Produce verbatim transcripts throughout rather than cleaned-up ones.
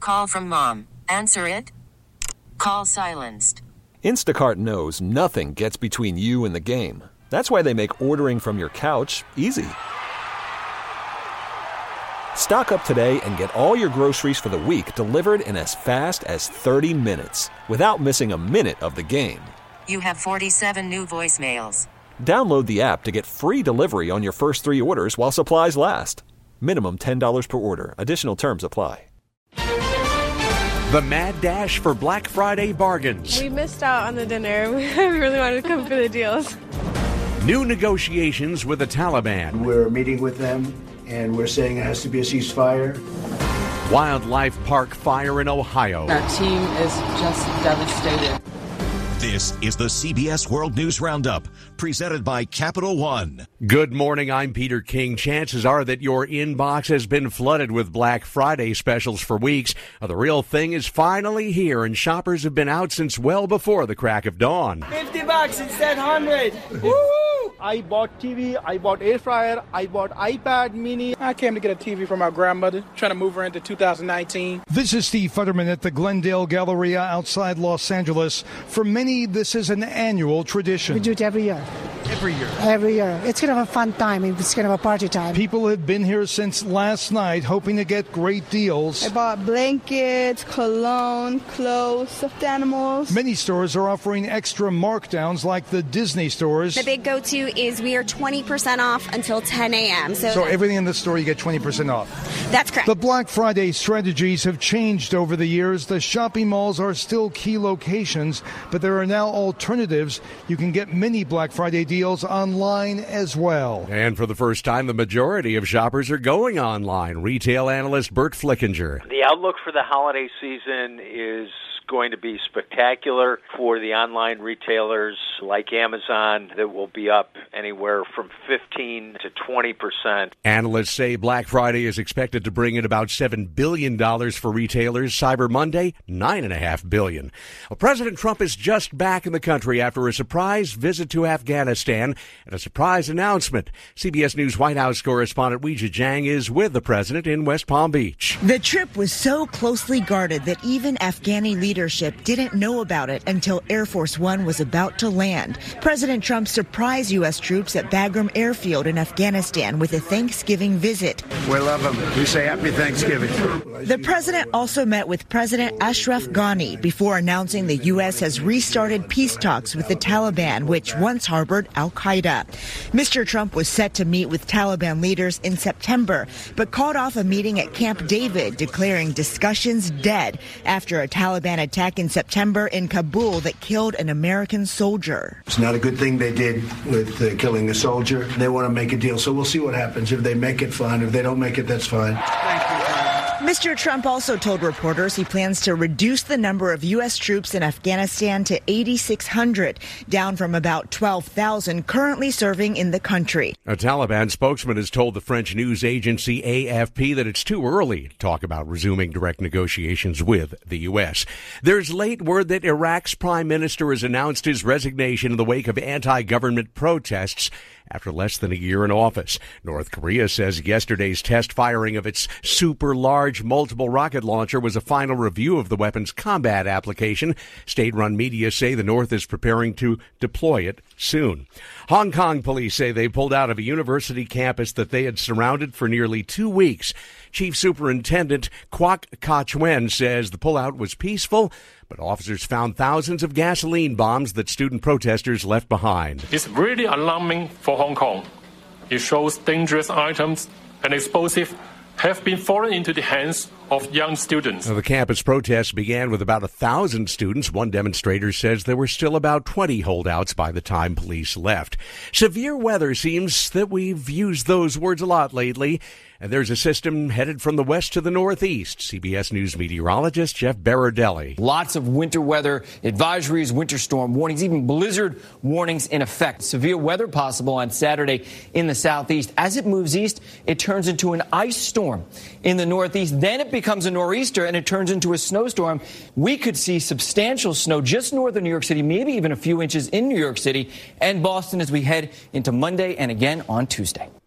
call from mom. Answer it. Call silenced. Instacart knows nothing gets between you and the game. That's why they make ordering from your couch easy. Stock up today and get all your groceries for the week delivered in as fast as thirty minutes without missing a minute of the game. You have forty-seven new voicemails. Download the app to get free delivery on your first three orders while supplies last. Minimum ten dollars per order. Additional terms apply. The mad dash for Black Friday bargains. We missed out on the dinner. We really wanted to come for the deals. New negotiations with the Taliban. We're meeting with them, and we're saying it has to be a ceasefire. Wildlife Park fire in Ohio. Our team is just devastated. This is the C B S World News Roundup, presented by Capital One. Good morning, I'm Peter King. Chances are that your inbox has been flooded with Black Friday specials for weeks. The real thing is finally here, and shoppers have been out since well before the crack of dawn. fifty bucks instead one hundred. Woohoo! I bought T V, I bought air fryer, I bought iPad mini. I came to get a T V for my grandmother, trying to move her into two thousand nineteen. This is Steve Futterman at the Glendale Galleria outside Los Angeles. For many, this is an annual tradition. We do it every year. Every year? Every year. It's kind of a fun time. It's kind of a party time. People have been here since last night hoping to get great deals. I bought blankets, cologne, clothes, stuffed animals. Many stores are offering extra markdowns like the Disney stores. The big go-to is we are twenty percent off until ten a.m. So, so everything in the store you get twenty percent off. That's correct. The Black Friday strategies have changed over the years. The shopping malls are still key locations, but there are now alternatives. You can get many Black Friday deals online as well. And for the first time, the majority of shoppers are going online. Retail analyst Bert Flickinger. The outlook for the holiday season is going to be spectacular for the online retailers like Amazon that will be up anywhere from fifteen to twenty percent. Analysts say Black Friday is expected to bring in about seven billion dollars for retailers. Cyber Monday, nine point five billion dollars. Well, President Trump is just back in the country after a surprise visit to Afghanistan and a surprise announcement. C B S News White House correspondent Weijia Jiang is with the president in West Palm Beach. The trip was so closely guarded that even Afghani leaders Leadership didn't know about it until Air Force One was about to land. President Trump surprised U S troops at Bagram Airfield in Afghanistan with a Thanksgiving visit. We love them. We say happy Thanksgiving. The president also met with President Ashraf Ghani before announcing the U S has restarted peace talks with the Taliban, which once harbored al-Qaeda. Mister Trump was set to meet with Taliban leaders in September, but called off a meeting at Camp David, declaring discussions dead after a Taliban attack in September in Kabul that killed an American soldier. It's not a good thing they did with uh, killing a soldier. They want to make a deal, so we'll see what happens. If they make it, fine. If they don't make it, that's fine. Thank you. Mister Trump also told reporters he plans to reduce the number of U S troops in Afghanistan to eighty-six hundred, down from about twelve thousand currently serving in the country. A Taliban spokesman has told the French news agency A F P that it's too early to talk about resuming direct negotiations with the U S. There's late word that Iraq's prime minister has announced his resignation in the wake of anti-government protests after less than a year in office. North Korea says yesterday's test firing of its super-large multiple rocket launcher was a final review of the weapon's combat application. State-run media say the North is preparing to deploy it soon. Hong Kong police say they pulled out of a university campus that they had surrounded for nearly two weeks. Chief Superintendent Kwok Ka-chuen says the pullout was peaceful, but officers found thousands of gasoline bombs that student protesters left behind. It's really alarming for Hong Kong. It shows dangerous items and explosives have been fallen into the hands of young students. Now, the campus protests began with about a thousand students. One demonstrator says there were still about twenty holdouts by the time police left. Severe weather seems that we've used those words a lot lately. And there's a system headed from the west to the northeast. C B S News meteorologist Jeff Berardelli. Lots of winter weather advisories, winter storm warnings, even blizzard warnings in effect. Severe weather possible on Saturday in the southeast. As it moves east, it turns into an ice storm in the northeast. Then it becomes a nor'easter and it turns into a snowstorm. We could see substantial snow just north of New York City, maybe even a few inches in New York City and Boston as we head into Monday and again on Tuesday.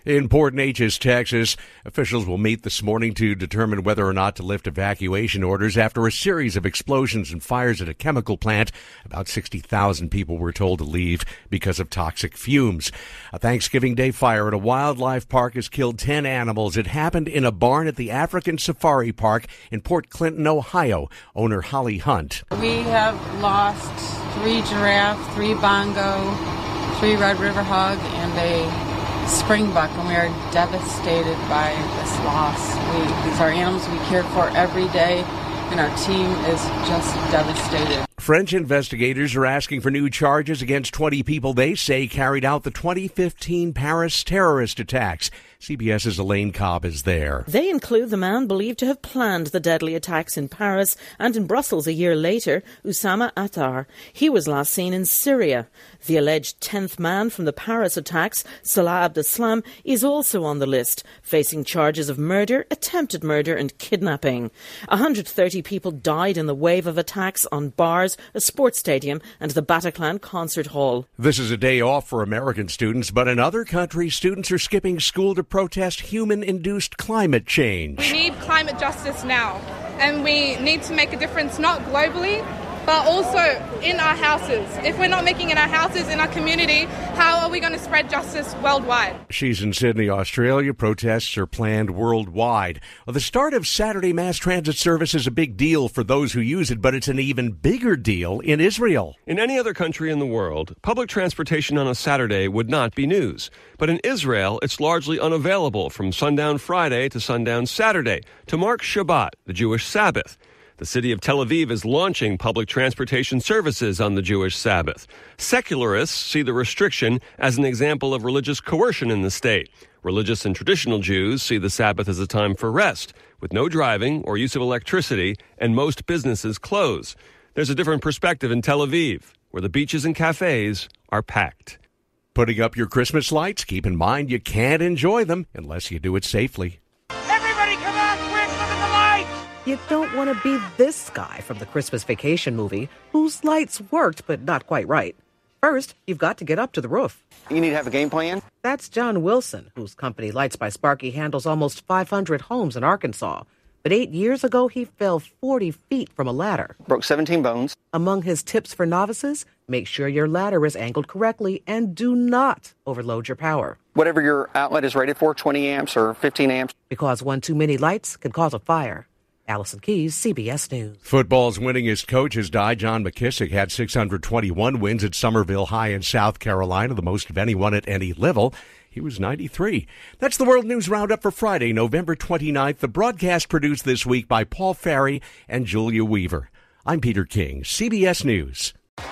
In Port Neches, Texas, officials will meet this morning to determine whether or not to lift evacuation orders after a series of explosions and fires at a chemical plant. About sixty thousand people were told to leave because of toxic fumes. A Thanksgiving Day fire at a wildlife park has killed ten animals. It happened in a barn at the African Safari Park in Port Clinton, Ohio. Owner Holly Hunt. We have lost three giraffe, three bongo, three Red River hog, and a springbuck, and we are devastated by this loss. We, these are animals we cared for every day, and our team is just devastated. French investigators are asking for new charges against twenty people they say carried out the twenty fifteen Paris terrorist attacks. CBS's Elaine Cobb is there. They include the man believed to have planned the deadly attacks in Paris and in Brussels a year later, Oussama Attar. He was last seen in Syria. The alleged tenth man from the Paris attacks, Salah Abdeslam, is also on the list, facing charges of murder, attempted murder and kidnapping. one hundred thirty people died in the wave of attacks on bars, a sports stadium and the Bataclan concert hall. This is a day off for American students, but in other countries, students are skipping school to protest human-induced climate change. We need climate justice now, and we need to make a difference not globally, but also in our houses. If we're not making it in our houses, in our community, how are we going to spread justice worldwide? She's in Sydney, Australia. Protests are planned worldwide. Well, the start of Saturday mass transit service is a big deal for those who use it, but it's an even bigger deal in Israel. In any other country in the world, public transportation on a Saturday would not be news. But in Israel, it's largely unavailable from sundown Friday to sundown Saturday to mark Shabbat, the Jewish Sabbath. The city of Tel Aviv is launching public transportation services on the Jewish Sabbath. Secularists see the restriction as an example of religious coercion in the state. Religious and traditional Jews see the Sabbath as a time for rest, with no driving or use of electricity, and most businesses close. There's a different perspective in Tel Aviv, where the beaches and cafes are packed. Putting up your Christmas lights? Keep in mind you can't enjoy them unless you do it safely. Everybody come out quick, look at the lights! You don't want to be this guy from the Christmas Vacation movie whose lights worked but not quite right. First, you've got to get up to the roof. You need to have a game plan? That's John Wilson, whose company Lights by Sparky handles almost five hundred homes in Arkansas. But eight years ago, he fell forty feet from a ladder. Broke seventeen bones. Among his tips for novices, make sure your ladder is angled correctly and do not overload your power. Whatever your outlet is rated for, twenty amps or fifteen amps. Because one too many lights can cause a fire. Allison Keyes, C B S News. Football's winningest coach has died. John McKissick had six hundred twenty-one wins at Summerville High in South Carolina, the most of anyone at any level. He was ninety-three. That's the World News Roundup for Friday, November twenty-ninth. The broadcast produced this week by Paul Ferry and Julia Weaver. I'm Peter King, C B S News.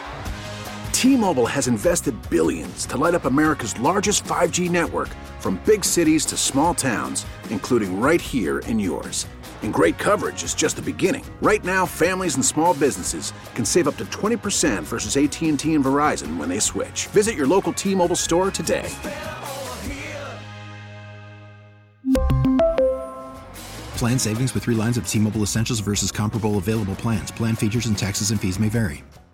T-Mobile has invested billions to light up America's largest five G network, from big cities to small towns, including right here in yours. And great coverage is just the beginning. Right now, families and small businesses can save up to twenty percent versus A T and T and Verizon when they switch. Visit your local T-Mobile store today. Plan savings with three lines of T-Mobile Essentials versus comparable available plans. Plan features and taxes and fees may vary.